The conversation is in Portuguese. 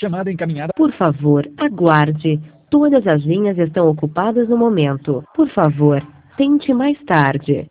Chamada encaminhada. Por favor, aguarde. Todas as linhas estão ocupadas no momento. Por favor, tente mais tarde.